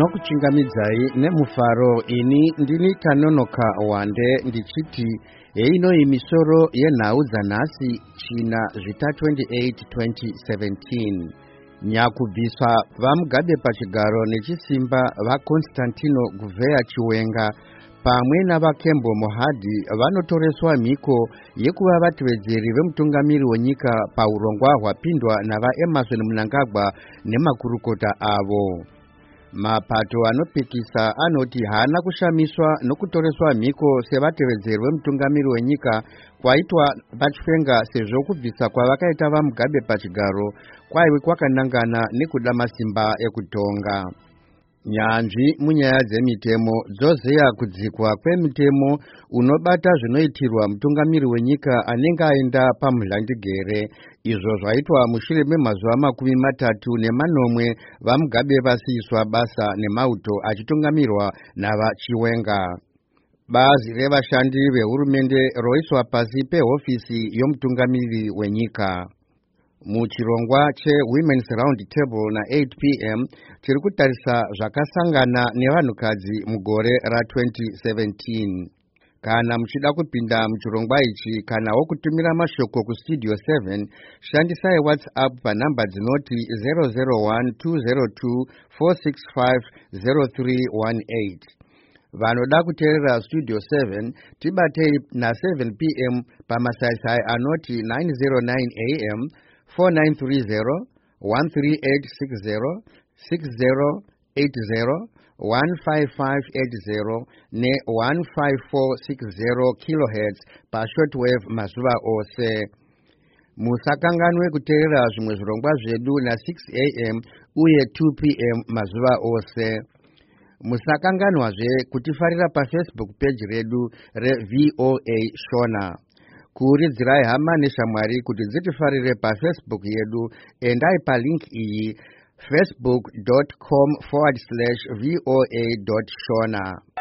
Ndinokuchingamidzai nemufaro ini ndini Kanonoka Wande ndichiti eino imisoro yenhau dzanhasi china zvita 28-2017 nyakubviswa vamugabe pachigaro nechisimba vaConstantino Gouveia Chiwenga pamwe navaKembo Mohadi vanotoreswa mhiko yekuva vatevedzeri vemutungamiri wenyika paurongwa hwapindwa navaEmmerson Mnangagwa nemakurukota avo. Mapato anopikisa anoti haana kushamiswa nokutoreswa mhiko sevatevedzeri vemutungamiri wenyika kwaitwa vaChiwenga sezvo kubvisa kwavakaita vamugabe pachigaro kwaive kwakanangana nekuda masimba ekutonga. Nyanzvi munyaya dzemitemo dzozeya kudzikwa kwemitemo unobata zvinoitirwa mutungamiri wenyika anenge aenda pamudhlandigere. Izvo zvaitwa mushure memazuva 30 vamugabe vasiiswa basa nemauto achitungamirwa navaChiwenga. Bazi revashandi vehurumende roiswa pasi pehofisi yomutungamiri wenyika. Muchirongwa cheWomen's Round Table na 8 p.m. tiri kutarisa zvakasangana nevanhukadzi mugore ra2017. Kana muchida kupinda muchirongwa ichi kana wokutumira mashoko kustudio 7 shandisai WhatsApp panhamba dzinoti 001-202-465-0318. Vanoda kuteerera studio 7 tibatei na7 p.m. pamasaisai anoti 909 a.m. 4930 13860 6080 15580 ne-15460 kHz pashortwave mazuva ose. Musakanganwe kuteerera zvimwe zvirongwa zvedu na 6 a.m. uye 2 p.m. mazuva ose. Musakanganwazve kutifarira paFacebook page redu reVOA Shona. Kuuridzirai hama neshamwari kuti dzitifarire paFacebook yedu, endai palink iyi facebook.com/voa.shona.